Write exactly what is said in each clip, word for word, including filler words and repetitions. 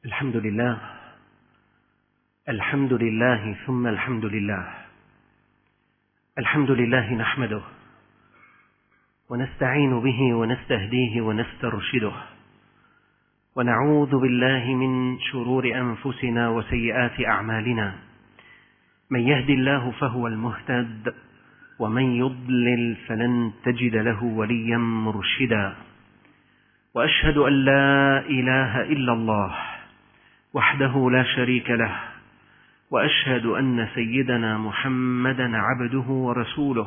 الحمد لله الحمد لله ثم الحمد لله الحمد لله نحمده ونستعين به ونستهديه ونسترشده ونعوذ بالله من شرور أنفسنا وسيئات أعمالنا. من يهد الله فهو المهتد ومن يضلل فلن تجد له وليا مرشدا. وأشهد أن لا إله إلا الله وحده لا شريك له، وأشهد أن سيدنا محمدا عبده ورسوله.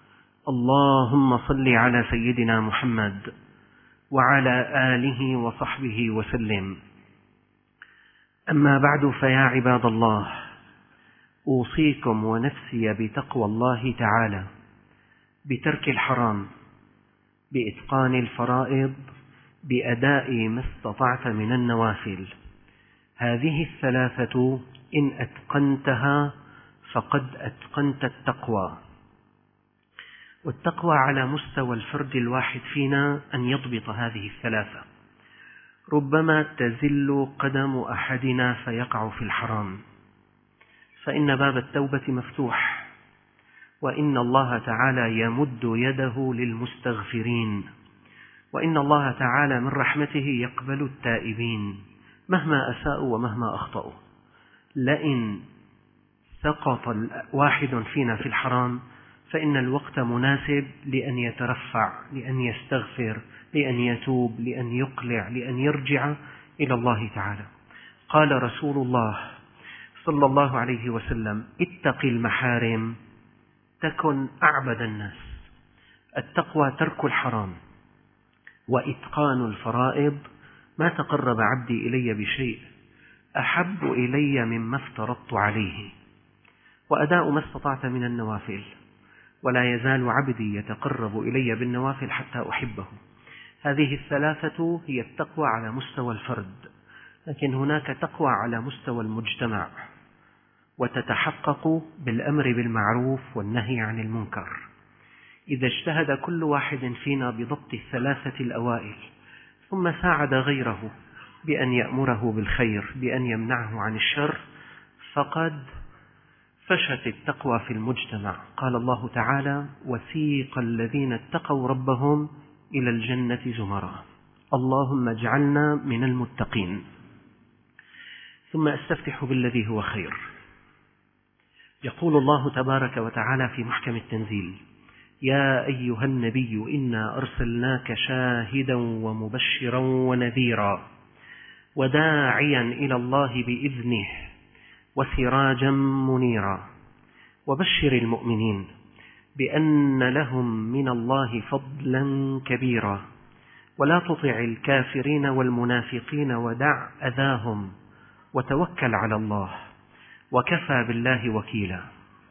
اللهم صل على سيدنا محمد وعلى آله وصحبه وسلم. أما بعد، فيا عباد الله، أوصيكم ونفسي بتقوى الله تعالى، بترك الحرام، بإتقان الفرائض، بأداء ما استطعت من النوافل. هذه الثلاثة إن أتقنتها فقد أتقنت التقوى. والتقوى على مستوى الفرد الواحد فينا أن يضبط هذه الثلاثة. ربما تزل قدم أحدنا فيقع في الحرام، فإن باب التوبة مفتوح، وإن الله تعالى يمد يده للمستغفرين، وإن الله تعالى من رحمته يقبل التائبين مهما أساءوا ومهما أخطأوا. لئن سقط واحد فينا في الحرام فإن الوقت مناسب لأن يترفع، لأن يستغفر، لأن يتوب، لأن يقلع، لأن يرجع إلى الله تعالى. قال رسول الله صلى الله عليه وسلم: اتق المحارم تكن أعبد الناس. التقوى ترك الحرام وإتقان الفرائض. ما تقرب عبدي إلي بشيء أحب إلي مما افترضت عليه، وأداء ما استطعت من النوافل. ولا يزال عبدي يتقرب إلي بالنوافل حتى أحبه. هذه الثلاثة هي التقوى على مستوى الفرد، لكن هناك تقوى على مستوى المجتمع، وتتحقق بالأمر بالمعروف والنهي عن المنكر. إذا اجتهد كل واحد فينا بضبط الثلاثة الأوائل، ثم ساعد غيره بأن يأمره بالخير، بأن يمنعه عن الشر، فقد فشت التقوى في المجتمع. قال الله تعالى: وسيق الذين اتقوا ربهم إلى الجنة زمرا. اللهم اجعلنا من المتقين. ثم أستفتح بالذي هو خير. يقول الله تبارك وتعالى في محكم التنزيل: يا أيها النبي إنا أرسلناك شاهدا ومبشرا ونذيرا وداعيا إلى الله بإذنه وسراجا منيرا وبشر المؤمنين بأن لهم من الله فضلا كبيرا ولا تطع الكافرين والمنافقين ودع أذاهم وتوكل على الله وكفى بالله وكيلا.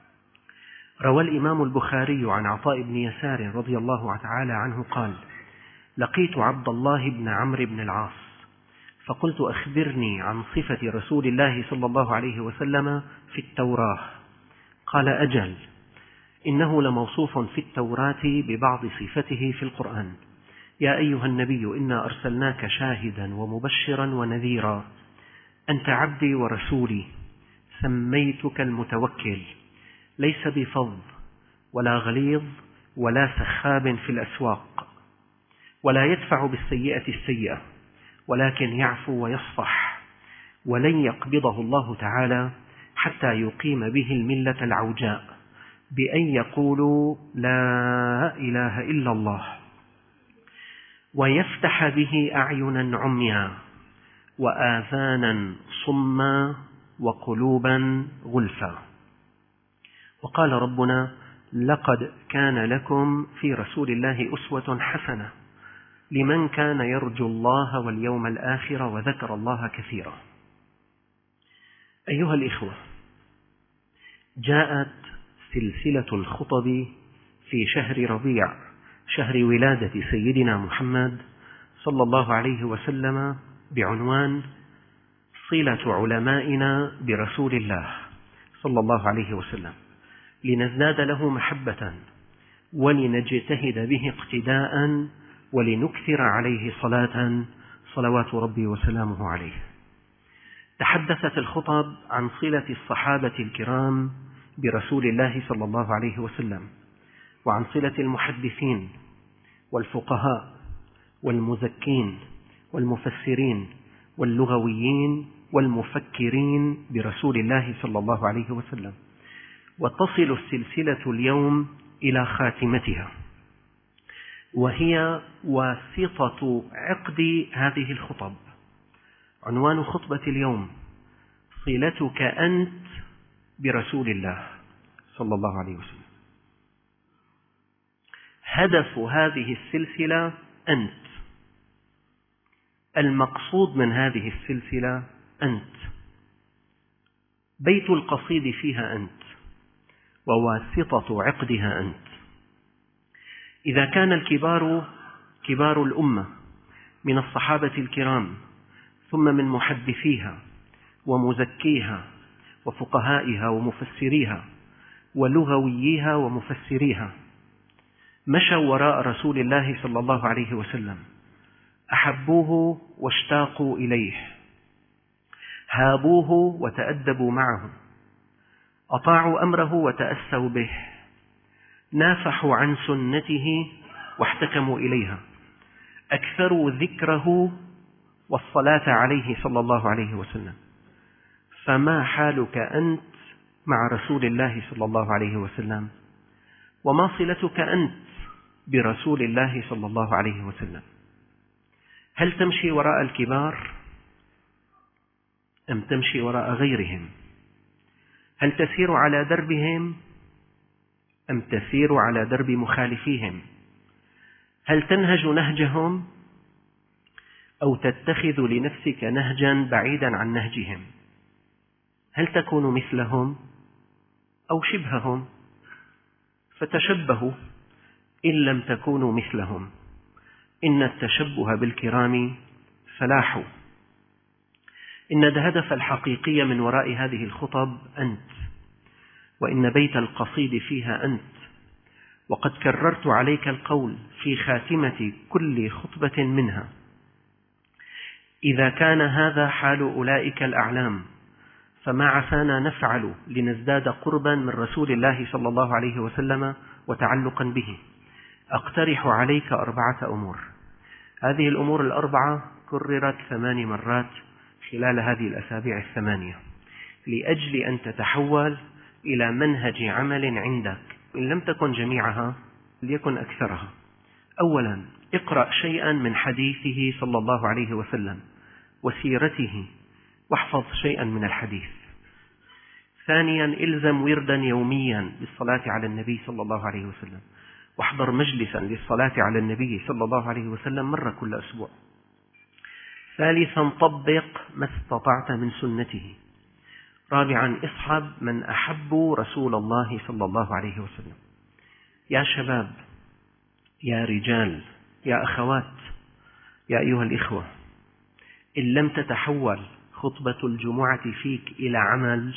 روى الإمام البخاري عن عطاء بن يسار رضي الله تعالى عنه قال: لقيت عبد الله بن عمرو بن العاص فقلت: أخبرني عن صفة رسول الله صلى الله عليه وسلم في التوراة. قال: أجل، إنه لموصوف في التوراة ببعض صفته في القرآن. يا أيها النبي إنا أرسلناك شاهدا ومبشرا ونذيرا، أنت عبدي ورسولي، سميتك المتوكل، ليس بفظ ولا غليظ ولا سخاب في الأسواق، ولا يدفع بالسيئة السيئة، ولكن يعفو ويصفح، ولن يقبضه الله تعالى حتى يقيم به الملة العوجاء بأن يقولوا لا إله إلا الله، ويفتح به أعينا عميا وآذانا صما وقلوبا غلفا. وقال ربنا: لقد كان لكم في رسول الله أسوة حسنة لمن كان يرجو الله واليوم الآخر وذكر الله كثيرا. أيها الإخوة، جاءت سلسلة الخطب في شهر ربيع، شهر ولادة سيدنا محمد صلى الله عليه وسلم، بعنوان صلة علمائنا برسول الله صلى الله عليه وسلم، لنزداد له محبة ولنجتهد به اقتداء ولنكثر عليه صلاة صلوات ربي وسلامه عليه. تحدثت الخطب عن صلة الصحابة الكرام برسول الله صلى الله عليه وسلم، وعن صلة المحدثين والفقهاء والمزكين والمفسرين واللغويين والمفكرين برسول الله صلى الله عليه وسلم. وتصل السلسلة اليوم إلى خاتمتها، وهي واسطة عقد هذه الخطب. عنوان خطبة اليوم: صلتك أنت برسول الله صلى الله عليه وسلم. هدف هذه السلسلة أنت، المقصود من هذه السلسلة أنت، بيت القصيد فيها أنت، وواسطة عقدها أنت. إذا كان الكبار كبار الأمة من الصحابة الكرام، ثم من محدثيها ومزكيها وفقهائها ومفسريها ولغوييها ومفسريها، مشوا وراء رسول الله صلى الله عليه وسلم، أحبوه واشتاقوا إليه، هابوه وتأدبوا معه، أطاعوا أمره وتأسوا به، نافحوا عن سنته واحتكموا إليها، أكثروا ذكره والصلاة عليه صلى الله عليه وسلم. فما حالك أنت مع رسول الله صلى الله عليه وسلم؟ وما صلتك أنت برسول الله صلى الله عليه وسلم؟ هل تمشي وراء الكبار أم تمشي وراء غيرهم؟ هل تسير على دربهم أم تسير على درب مخالفيهم؟ هل تنهج نهجهم أو تتخذ لنفسك نهجا بعيدا عن نهجهم؟ هل تكون مثلهم أو شبههم؟ فتشبهوا إن لم تكونوا مثلهم، إن التشبه بالكرام فلاح. إن الهدف الحقيقي من وراء هذه الخطب أنت، وإن بيت القصيد فيها أنت. وقد كررت عليك القول في خاتمة كل خطبة منها: إذا كان هذا حال أولئك الأعلام، فما عسانا نفعل لنزداد قربا من رسول الله صلى الله عليه وسلم وتعلقا به؟ أقترح عليك أربعة أمور. هذه الأمور الأربعة كررت ثمان مرات خلال هذه الأسابيع الثمانية، لأجل أن تتحول إلى منهج عمل عندك، إن لم تكن جميعها ليكن أكثرها. أولا، اقرأ شيئا من حديثه صلى الله عليه وسلم وسيرته، واحفظ شيئا من الحديث. ثانيا، الزم وردا يوميا بالصلاة على النبي صلى الله عليه وسلم، واحضر مجلسا للصلاة على النبي صلى الله عليه وسلم مرة كل أسبوع. ثالثا، طبق ما استطعت من سنته. رابعا، اصحب من أحبوا رسول الله صلى الله عليه وسلم. يا شباب، يا رجال، يا أخوات، يا أيها الإخوة، إن لم تتحول خطبة الجمعة فيك إلى عمل،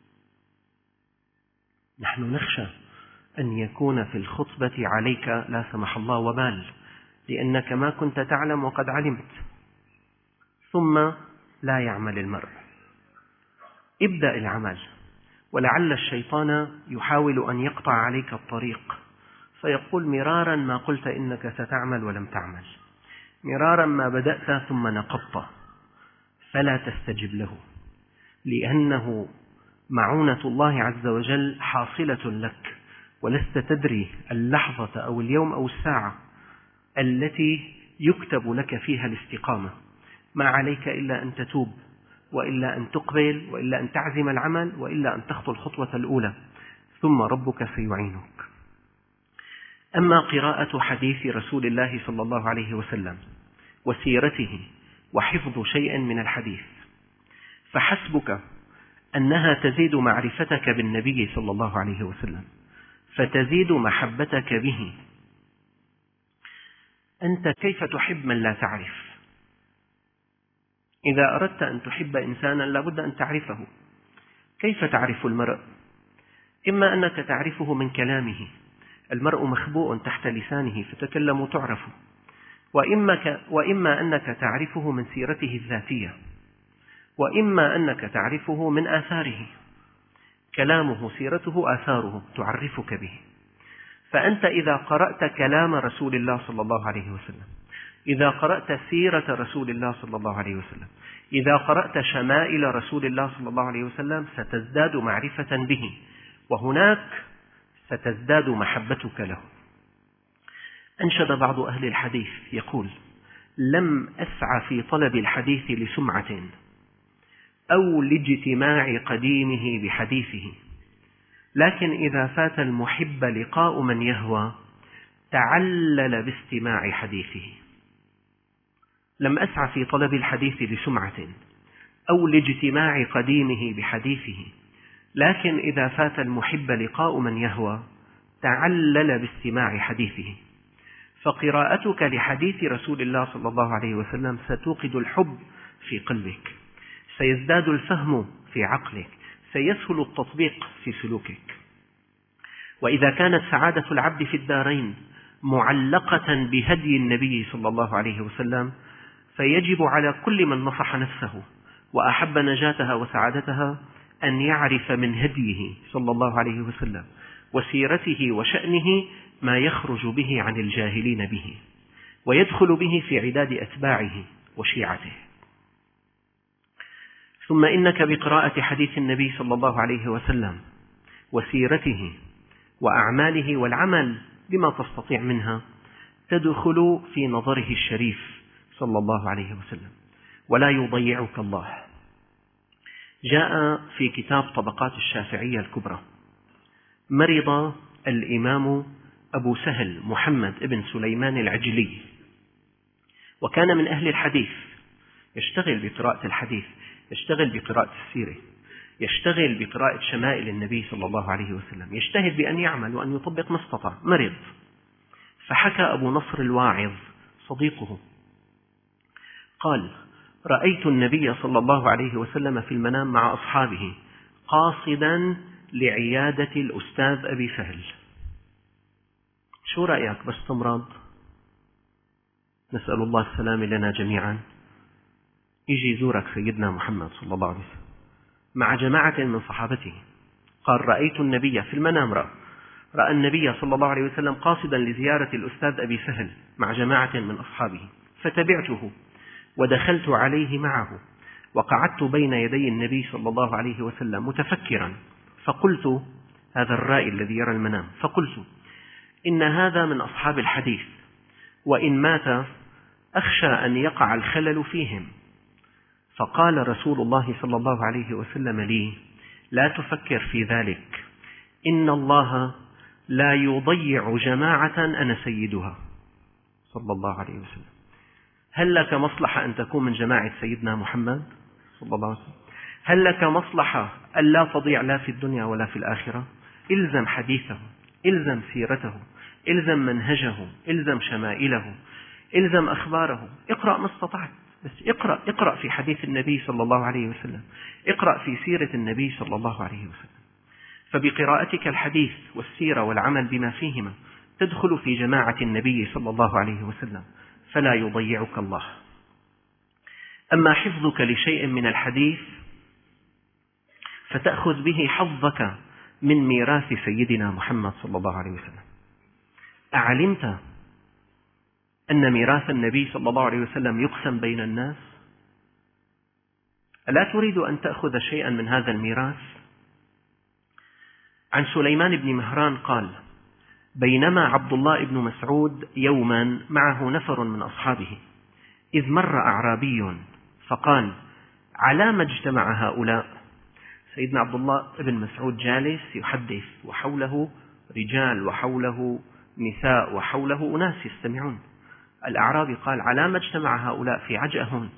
نحن نخشى أن يكون في الخطبة عليك لا سمح الله وبال، لأنك ما كنت تعلم وقد علمت، ثم لا يعمل المرء. ابدأ العمل، ولعل الشيطان يحاول أن يقطع عليك الطريق، فيقول مرارا ما قلت إنك ستعمل ولم تعمل، مرارا ما بدأت ثم نقضت، فلا تستجب له، لأنه معونة الله عز وجل حاصلة لك، ولست تدري اللحظة أو اليوم أو الساعة التي يكتب لك فيها الاستقامة. ما عليك إلا أن تتوب، وإلا أن تقبل، وإلا أن تعزم العمل، وإلا أن تخطو الخطوة الأولى، ثم ربك سيعينك. أما قراءة حديث رسول الله صلى الله عليه وسلم وسيرته وحفظ شيء من الحديث، فحسبك أنها تزيد معرفتك بالنبي صلى الله عليه وسلم، فتزيد محبتك به. أنت كيف تحب من لا تعرف؟ إذا أردت أن تحب إنسانا لابد أن تعرفه. كيف تعرف المرء؟ إما أنك تعرفه من كلامه، المرء مخبوء تحت لسانه فتكلم تعرف، وإما, ك... وإما أنك تعرفه من سيرته الذاتية، وإما أنك تعرفه من آثاره، كلامه سيرته آثاره تعرفك به. فأنت إذا قرأت كلام رسول الله صلى الله عليه وسلم، إذا قرأت سيرة رسول الله صلى الله عليه وسلم، إذا قرأت شمائل رسول الله صلى الله عليه وسلم، ستزداد معرفة به، وهناك ستزداد محبتك له. أنشد بعض أهل الحديث يقول: لم أسعى في طلب الحديث لسمعة أو لاجتماع قديمه بحديثه، لكن إذا فات المحب لقاء من يهوى تعلل باستماع حديثه. لم أسعى في طلب الحديث لسمعة أو لاجتماع قديمه بحديثه، لكن إذا فات المحب لقاء من يهوى تعلل باستماع حديثه. فقراءتك لحديث رسول الله صلى الله عليه وسلم ستوقد الحب في قلبك، سيزداد الفهم في عقلك، سيسهل التطبيق في سلوكك. وإذا كانت سعادة العبد في الدارين معلقة بهدي النبي صلى الله عليه وسلم، فيجب على كل من نصح نفسه وأحب نجاتها وسعادتها أن يعرف من هديه صلى الله عليه وسلم وسيرته وشأنه ما يخرج به عن الجاهلين به، ويدخل به في عداد أتباعه وشيعته. ثم إنك بقراءة حديث النبي صلى الله عليه وسلم وسيرته وأعماله والعمل بما تستطيع منها تدخل في نظره الشريف صلى الله عليه وسلم، ولا يضيعك الله. جاء في كتاب طبقات الشافعية الكبرى: مرض الإمام أبو سهل محمد بن سليمان العجلي، وكان من أهل الحديث، يشتغل بقراءة الحديث، يشتغل بقراءة السيرة، يشتغل بقراءة شمائل النبي صلى الله عليه وسلم، يجتهد بأن يعمل وأن يطبق ما استطاع. مرض، فحكى أبو نصر الواعظ صديقه قال: رأيت النبي صلى الله عليه وسلم في المنام مع أصحابه قاصدا لعيادة الأستاذ أبي سهل. شو رأيك بس تمرض، نسأل الله السلامة لنا جميعا، يجي يزورك سيدنا محمد صلى الله عليه وسلم مع جماعة من صحابته، قال: رأيت النبي في المنام، رأى, رأى النبي صلى الله عليه وسلم قاصدا لزيارة الأستاذ أبي سهل مع جماعة من أصحابه، فتبعته ودخلت عليه معه وقعدت بين يدي النبي صلى الله عليه وسلم متفكرا، فقلت، هذا الرائي الذي يرى المنام، فقلت: إن هذا من أصحاب الحديث، وإن مات أخشى أن يقع الخلل فيهم. فقال رسول الله صلى الله عليه وسلم لي: لا تفكر في ذلك، إن الله لا يضيع جماعة أنا سيدها صلى الله عليه وسلم. هل لك مصلحة أن تكون من جماعة سيدنا محمد صلى الله عليه وسلم؟ هل لك مصلحة أن لا تضيع لا في الدنيا ولا في الآخرة؟ إلزم حديثه، إلزم سيرته، إلزم منهجه، إلزم شمائله، إلزم أخباره. اقرأ ما استطعت، بس اقرأ اقرأ في حديث النبي صلى الله عليه وسلم، اقرأ في سيرة النبي صلى الله عليه وسلم. فبقراءتك الحديث والسيرة والعمل بما فيهما تدخل في جماعة النبي صلى الله عليه وسلم، فلا يضيعك الله. أما حفظك لشيء من الحديث فتأخذ به حظك من ميراث سيدنا محمد صلى الله عليه وسلم. أعلمت أن ميراث النبي صلى الله عليه وسلم يقسم بين الناس؟ ألا تريد أن تأخذ شيئا من هذا الميراث؟ عن سليمان بن مهران قال: بينما عبد الله بن مسعود يوما معه نفر من أصحابه، إذ مر أعرابي فقال: على ما اجتمع هؤلاء؟ سيدنا عبد الله بن مسعود جالس يحدث، وحوله رجال وحوله نساء وحوله أناس يستمعون. الأعرابي قال: على ما اجتمع هؤلاء في عجأة هون؟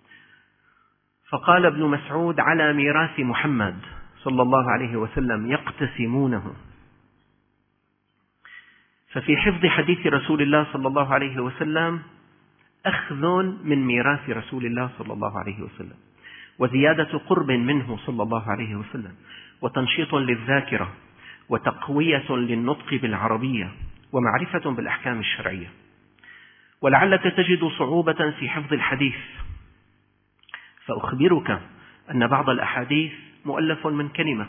فقال ابن مسعود: على ميراث محمد صلى الله عليه وسلم يقتسمونه. ففي حفظ حديث رسول الله صلى الله عليه وسلم أخذ من ميراث رسول الله صلى الله عليه وسلم، وزيادة قرب منه صلى الله عليه وسلم، وتنشيط للذاكرة، وتقوية للنطق بالعربية، ومعرفة بالأحكام الشرعية. ولعلك تجد صعوبة في حفظ الحديث، فأخبرك أن بعض الأحاديث مؤلف من كلمة،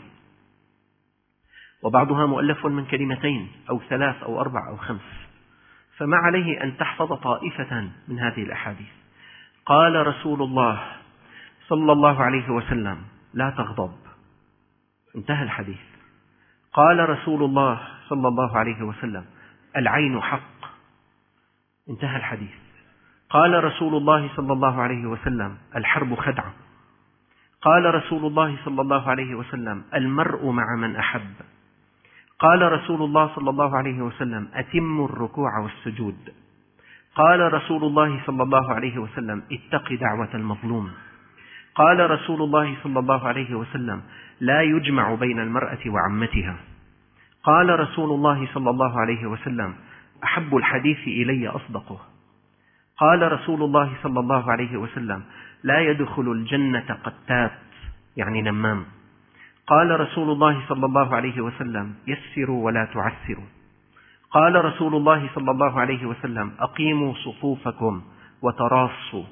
وبعضها مؤلف من كلمتين أو ثلاث أو أربع أو خمس، فما عليه أن تحفظ طائفة من هذه الأحاديث. قال رسول الله صلى الله عليه وسلم: لا تغضب، انتهى الحديث. قال رسول الله صلى الله عليه وسلم: العين حق، انتهى الحديث. قال رسول الله صلى الله عليه وسلم: الحرب خدعة. قال رسول الله صلى الله عليه وسلم: المرء مع من أحب. قال رسول الله صلى الله عليه وسلم: أتموا الركوع والسجود. قال رسول الله صلى الله عليه وسلم: اتق دعوة المظلوم. قال رسول الله صلى الله عليه وسلم: لا يجمع بين المرأة وعمتها. قال رسول الله صلى الله عليه وسلم: أحب الحديث إلي أصدقه. قال رسول الله صلى الله عليه وسلم: لا يدخل الجنة قتات، يعني نمام. قال رسول الله صلى الله عليه وسلم: يسروا ولا تعسروا. قال رسول الله صلى الله عليه وسلم: أقيموا صفوفكم وتراصوا.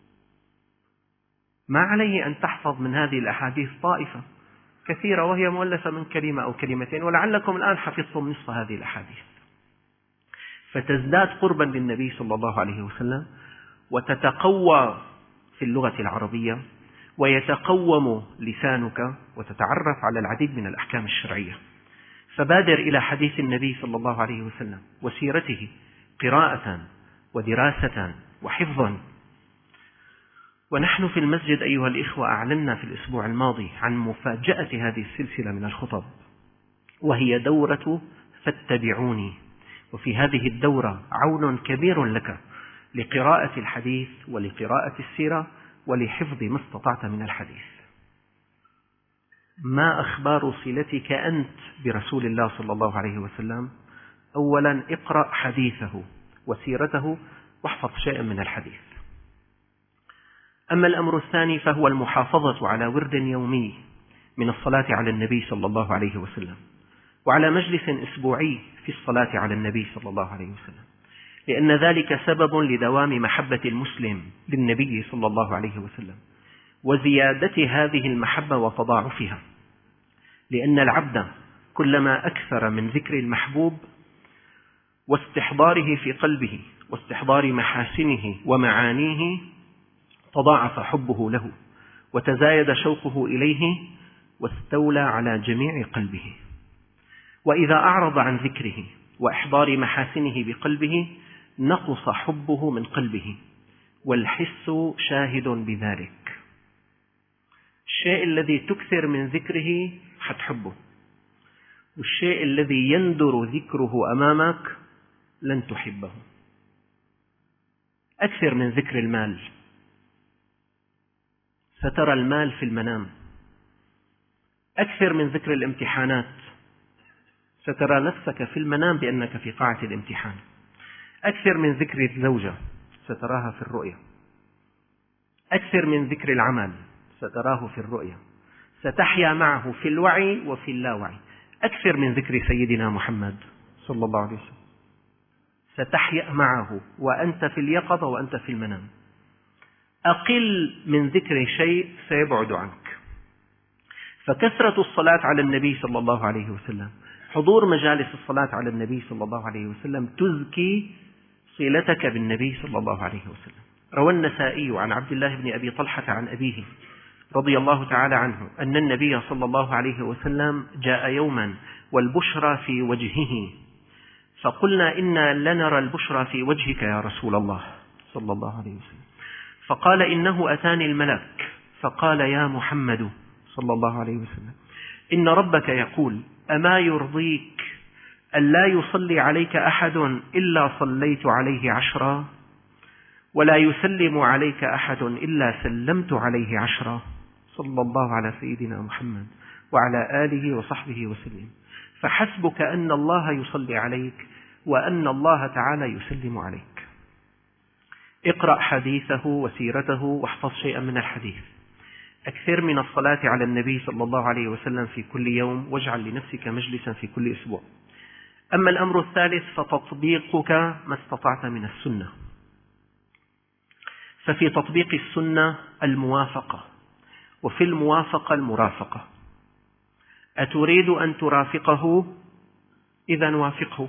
ما عليه أن تحفظ من هذه الأحاديث طائفة كثيرة وهي مؤلفة من كلمة أو كلمتين، ولعلكم الآن حفظتم نصف هذه الأحاديث، فتزداد قربا للنبي صلى الله عليه وسلم، وتتقوى في اللغة العربية، ويتقوم لسانك، وتتعرف على العديد من الأحكام الشرعية. فبادر إلى حديث النبي صلى الله عليه وسلم وسيرته قراءة ودراسة وحفظا. ونحن في المسجد أيها الإخوة أعلنا في الأسبوع الماضي عن مفاجأة هذه السلسلة من الخطب، وهي دورة فاتبعوني. وفي هذه الدورة عون كبير لك لقراءة الحديث ولقراءة السيرة ولحفظ ما استطعت من الحديث. ما أخبار صلتك أنت برسول الله صلى الله عليه وسلم؟ أولا اقرأ حديثه وسيرته واحفظ شيئا من الحديث. أما الأمر الثاني فهو المحافظة على ورد يومي من الصلاة على النبي صلى الله عليه وسلم، وعلى مجلس أسبوعي في الصلاة على النبي صلى الله عليه وسلم، لأن ذلك سبب لدوام محبة المسلم للنبي صلى الله عليه وسلم وزيادة هذه المحبة وتضاعفها، لأن العبد كلما أكثر من ذكر المحبوب واستحضاره في قلبه واستحضار محاسنه ومعانيه تضاعف حبه له وتزايد شوقه إليه واستولى على جميع قلبه. وإذا أعرض عن ذكره وإحضار محاسنه بقلبه نقص حبه من قلبه، والحس شاهد بذلك. الشيء الذي تكثر من ذكره حتحبه، والشيء الذي يندر ذكره أمامك لن تحبه. أكثر من ذكر المال، سترى المال في المنام. أكثر من ذكر الامتحانات، سترى نفسك في المنام بأنك في قاعة الامتحان. أكثر من ذكر الزوجة، ستراها في الرؤيا. أكثر من ذكر العمل، ستراه في الرؤيا. ستحيا معه في الوعي وفي اللاوعي. أكثر من ذكر سيدنا محمد صلى الله عليه وسلم، ستحيا معه وأنت في اليقظة وأنت في المنام. أقل من ذكر شيء سيبعد عنك. فكثرة الصلاة على النبي صلى الله عليه وسلم، حضور مجالس الصلاة على النبي صلى الله عليه وسلم تزكي صلتك بالنبي صلى الله عليه وسلم. روى النسائي عن عبد الله بن أبي طلحة عن أبيه رضي الله تعالى عنه أن النبي صلى الله عليه وسلم جاء يوما والبشرى في وجهه، فقلنا إنا لنرى البشرى في وجهك يا رسول الله صلى الله عليه وسلم. فقال إنه أتاني الملك فقال يا محمد صلى الله عليه وسلم إن ربك يقول أما يرضيك ألا يصلي عليك أحد إلا صليت عليه عشرا، ولا يسلم عليك أحد إلا سلمت عليه عشرا. صلى الله على سيدنا محمد وعلى آله وصحبه وسلم. فحسبك أن الله يصلي عليك وأن الله تعالى يسلم عليك. اقرأ حديثه وسيرته واحفظ شيئا من الحديث. أكثر من الصلاة على النبي صلى الله عليه وسلم في كل يوم، واجعل لنفسك مجلسا في كل أسبوع. أما الأمر الثالث فتطبيقك ما استطعت من السنة. ففي تطبيق السنة الموافقة وفي الموافقة المرافقة. أتريد أن ترافقه؟ إذن وافقه.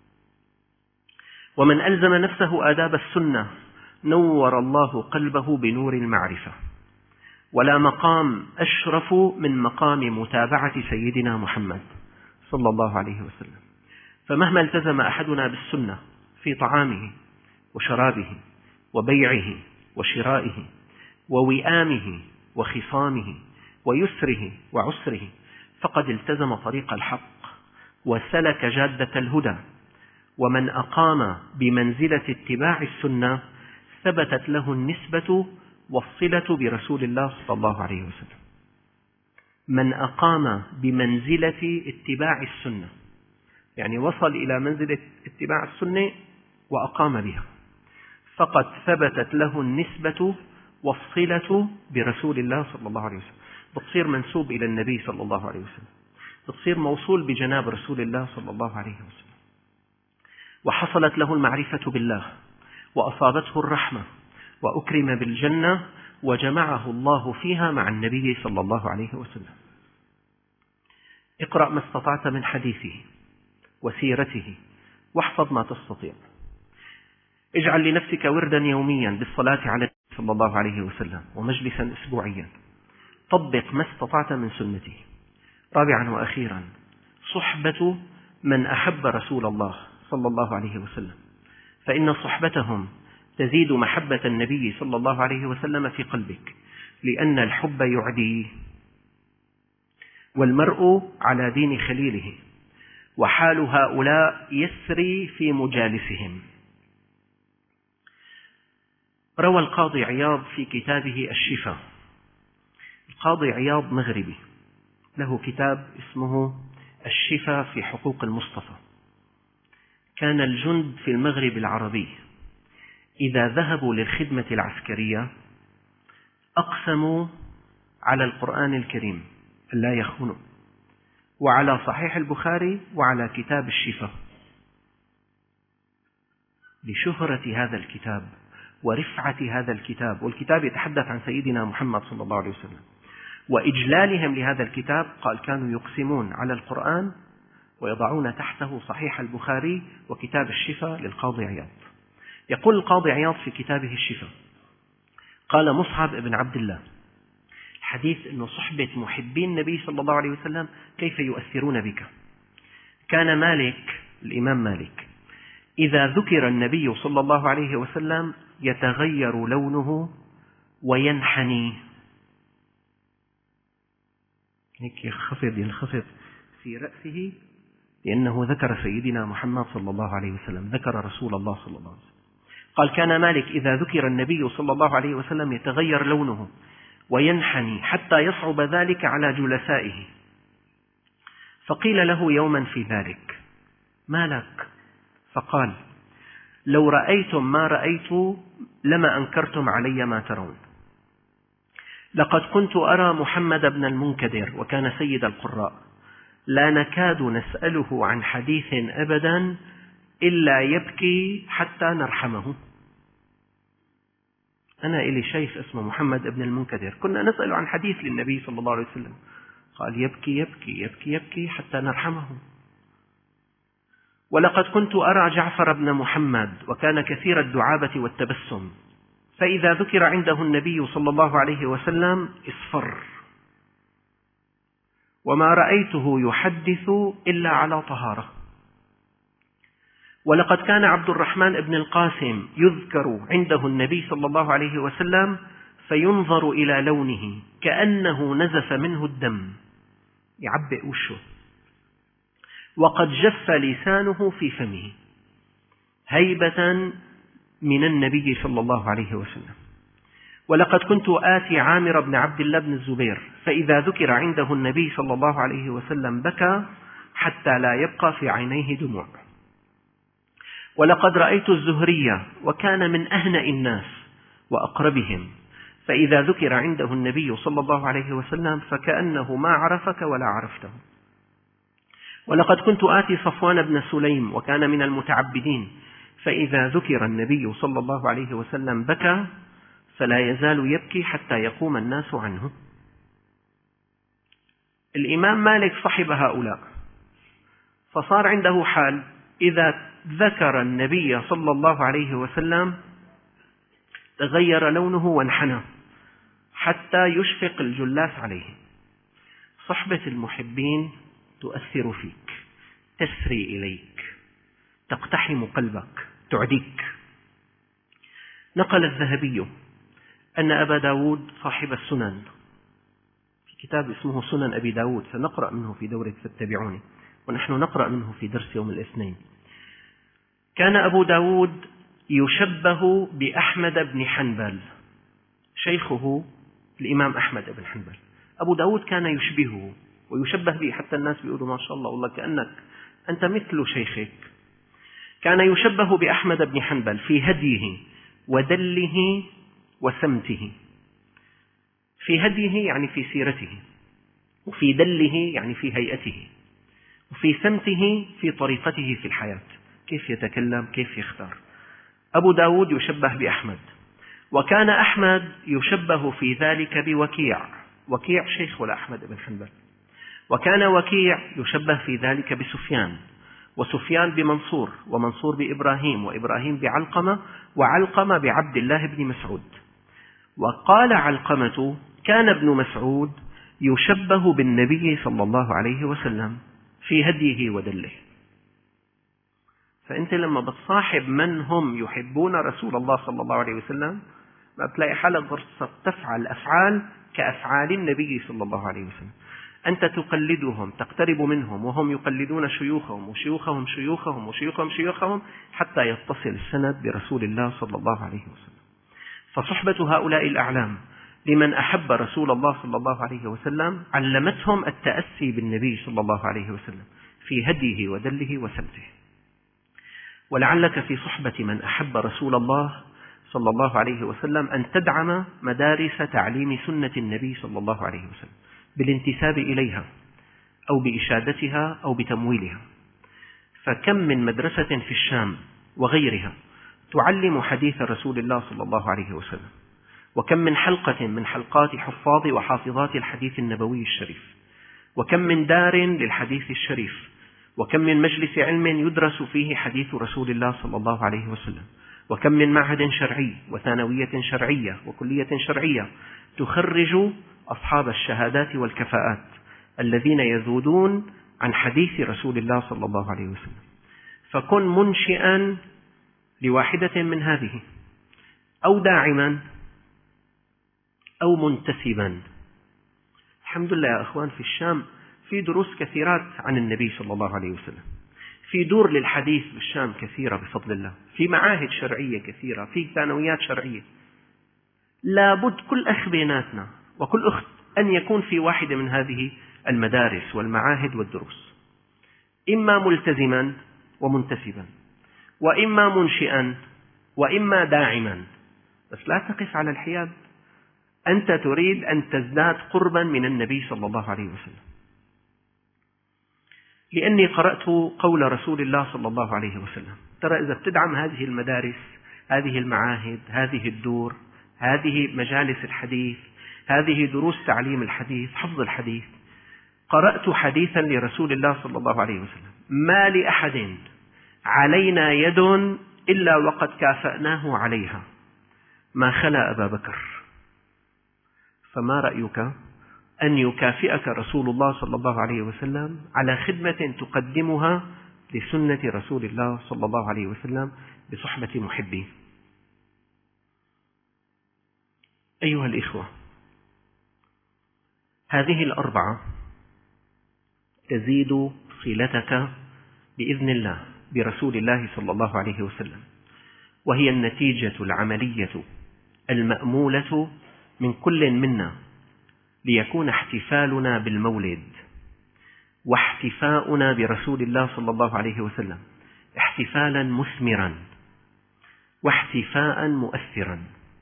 ومن ألزم نفسه آداب السنة نور الله قلبه بنور المعرفة. ولا مقام أشرف من مقام متابعة سيدنا محمد صلى الله عليه وسلم. فمهما التزم أحدنا بالسنة في طعامه وشرابه وبيعه وشرائه ووئامه وخصامه ويسره وعسره، فقد التزم طريق الحق وسلك جادة الهدى. ومن أقام بمنزلة اتباع السنة ثبتت له النسبة والصلة برسول الله صلى الله عليه وسلم. من أقام بمنزلة اتباع السنة، يعني وصل إلى منزلة اتباع السنة وأقام بها، فقد ثبتت له النسبة والصلة برسول الله صلى الله عليه وسلم. بتصير منسوب إلى النبي صلى الله عليه وسلم، بتصير موصول بجناب رسول الله صلى الله عليه وسلم، وحصلت له المعرفة بالله، وأصابته الرحمة، وأكرم بالجنة، وجمعه الله فيها مع النبي صلى الله عليه وسلم. اقرأ ما استطعت من حديثه وسيرته، واحفظ ما تستطيع. اجعل لنفسك وردا يوميا بالصلاة على النبي صلى الله عليه وسلم، ومجلسا أسبوعيا. طبق ما استطعت من سنته. رابعا وأخيرا، صحبة من أحب رسول الله صلى الله عليه وسلم، فإن صحبتهم تزيد محبة النبي صلى الله عليه وسلم في قلبك، لأن الحب يعدي، والمرء على دين خليله، وحال هؤلاء يسري في مجالسهم. روى القاضي عياض في كتابه الشفاء، القاضي عياض مغربي له كتاب اسمه الشفاء في حقوق المصطفى. كان الجند في المغرب العربي إذا ذهبوا للخدمة العسكرية أقسموا على القرآن الكريم ألا يخونوا، وعلى صحيح البخاري، وعلى كتاب الشفاء، لشهرة هذا الكتاب ورفعة هذا الكتاب. والكتاب يتحدث عن سيدنا محمد صلى الله عليه وسلم، وإجلالهم لهذا الكتاب. قال كانوا يقسمون على القرآن ويضعون تحته صحيح البخاري وكتاب الشفاء للقاضي عياض. يقول القاضي عياض في كتابه الشفاء، قال مصعب بن عبد الله الحديث أن صحبة محبين النبي صلى الله عليه وسلم كيف يؤثرون بك. كان مالك، الإمام مالك، إذا ذكر النبي صلى الله عليه وسلم يتغير لونه وينحني، هيك ينخفض ينخفض في رأسه، لأنه ذكر سيدنا محمد صلى الله عليه وسلم، ذكر رسول الله صلى الله عليه وسلم. قال كان مالك إذا ذكر النبي صلى الله عليه وسلم يتغير لونه وينحني حتى يصعب ذلك على جلسائه. فقيل له يوما في ذلك: ما لك؟ فقال: لو رأيتم ما رأيت لما أنكرتم علي ما ترون. لقد كنت أرى محمد بن المنكدر، وكان سيد القراء، لا نكاد نسأله عن حديث أبدا إلا يبكي حتى نرحمه. أنا إلي شيخ اسمه محمد بن المنكدر، كنا نسأل عن حديث للنبي صلى الله عليه وسلم، قال يبكي يبكي يبكي يبكي حتى نرحمه. ولقد كنت أرى جعفر بن محمد، وكان كثير الدعابة والتبسم، فإذا ذكر عنده النبي صلى الله عليه وسلم اصفر، وما رأيته يحدث إلا على طهارة. ولقد كان عبد الرحمن بن القاسم يذكر عنده النبي صلى الله عليه وسلم فينظر إلى لونه كأنه نزف منه الدم، يعبئ وشه، وقد جف لسانه في فمه هيبة من النبي صلى الله عليه وسلم. ولقد كنت آتي عامر بن عبد الله بن الزبير، فإذا ذكر عنده النبي صلى الله عليه وسلم بكى حتى لا يبقى في عينيه دموع. ولقد رأيت الزهرية، وكان من أهنأ الناس وأقربهم، فإذا ذكر عنده النبي صلى الله عليه وسلم فكأنه ما عرفك ولا عرفته. ولقد كنت آتي صفوان بن سليم، وكان من المتعبدين، فإذا ذكر النبي صلى الله عليه وسلم بكى، فلا يزال يبكي حتى يقوم الناس عنه. الإمام مالك صحب هؤلاء، فصار عنده حال إذا ذكر النبي صلى الله عليه وسلم تغير لونه وانحنى حتى يشفق الجلاس عليه. صحبة المحبين تؤثر فيك، تسري إليك، تقتحم قلبك، تعديك. نقل الذهبي أن أبا داود صاحب السنن، في كتاب اسمه سنن أبي داود سنقرأ منه في دورة فاتبعوني، ونحن نقرأ منه في درس يوم الاثنين. كان أبو داود يشبه بأحمد بن حنبل، شيخه الإمام أحمد بن حنبل. أبو داود كان يشبهه ويشبه به، حتى الناس بيقولوا ما شاء الله والله كأنك أنت مثل شيخك. كان يشبه بأحمد بن حنبل في هديه ودله وسمته. في هديه يعني في سيرته، وفي دله يعني في هيئته، وفي سمته في طريقته في الحياة، كيف يتكلم، كيف يختار. أبو داود يشبه بأحمد، وكان أحمد يشبه في ذلك بوكيع، وكيع شيخ أحمد بن حنبل، وكان وكيع يشبه في ذلك بسفيان، وسفيان بمنصور، ومنصور بإبراهيم، وإبراهيم بعلقمة، وعلقمة بعبد الله بن مسعود. وقال علقمة: كان ابن مسعود يشبه بالنبي صلى الله عليه وسلم في هديه ودله. فأنت لما بتصاحب من هم يحبون رسول الله صلى الله عليه وسلم ما بتلاقي حالك تفعل أفعال كأفعال النبي صلى الله عليه وسلم. أنت تقلدهم، تقترب منهم، وهم يقلدون شيوخهم وشيوخهم شيوخهم وشيوخهم شيوخهم حتى يتصل السند برسول الله صلى الله عليه وسلم. فصحبة هؤلاء الأعلام لمن أحب رسول الله صلى الله عليه وسلم علمتهم التأسي بالنبي صلى الله عليه وسلم في هديه ودله وسمته. ولعلك في صحبة من أحب رسول الله صلى الله عليه وسلم أن تدعم مدارس تعليم سنة النبي صلى الله عليه وسلم بالانتساب إليها أو بإشادتها أو بتمويلها. فكم من مدرسة في الشام وغيرها تعلم حديث رسول الله صلى الله عليه وسلم، وكم من حلقة من حلقات حفاظ وحافظات الحديث النبوي الشريف، وكم من دار للحديث الشريف، وكم من مجلس علم يدرس فيه حديث رسول الله صلى الله عليه وسلم، وكم من معهد شرعي وثانوية شرعية وكلية شرعية تخرج أصحاب الشهادات والكفاءات الذين يذودون عن حديث رسول الله صلى الله عليه وسلم. فكن منشئا لواحدة من هذه، أو داعما أو منتسبا. الحمد لله يا أخوان، في الشام في دروس كثيرات عن النبي صلى الله عليه وسلم، في دور للحديث بالشام كثيرة بفضل الله، في معاهد شرعية كثيرة، في ثانويات شرعية. لابد كل أخ بيناتنا وكل أخت أن يكون في واحدة من هذه المدارس والمعاهد والدروس، إما ملتزما ومنتسبا، وإما منشئا، وإما داعما. بس لا تقف على الحياد، أنت تريد أن تزداد قربا من النبي صلى الله عليه وسلم. لأني قرأت قول رسول الله صلى الله عليه وسلم: ترى إذا بتدعم هذه المدارس، هذه المعاهد، هذه الدور، هذه مجالس الحديث، هذه دروس تعليم الحديث، حفظ الحديث، قرأت حديثا لرسول الله صلى الله عليه وسلم: ما لأحد علينا يد إلا وقد كافأناه عليها ما خلا أبا بكر. فما رأيك أن يكافئك رسول الله صلى الله عليه وسلم على خدمة تقدمها لسنة رسول الله صلى الله عليه وسلم بصحبة محبين؟ أيها الإخوة، هذه الأربعة تزيد صلتك بإذن الله برسول الله صلى الله عليه وسلم، وهي النتيجة العملية المأمولة من كل منا، ليكون احتفالنا بالمولد واحتفاؤنا برسول الله صلى الله عليه وسلم احتفالا مثمرا واحتفاء مؤثرا.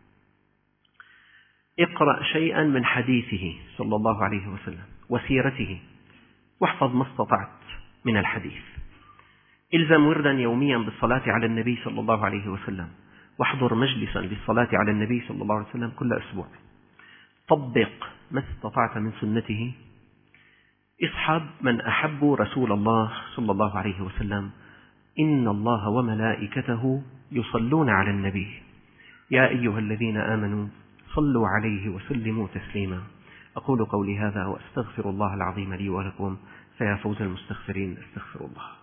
اقرأ شيئا من حديثه صلى الله عليه وسلم وسيرته، واحفظ ما استطعت من الحديث. الزم وردا يوميا بالصلاة على النبي صلى الله عليه وسلم، واحضر مجلسا للصلاة على النبي صلى الله عليه وسلم كل أسبوع. طبق ما استطعت من سنته، اصحاب من أحبوا رسول الله صلى الله عليه وسلم. إن الله وملائكته يصلون على النبي يا أيها الذين آمنوا صلوا عليه وسلموا تسليما. أقول قولي هذا وأستغفر الله العظيم لي ولكم، فيا فوز المستغفرين، استغفر الله.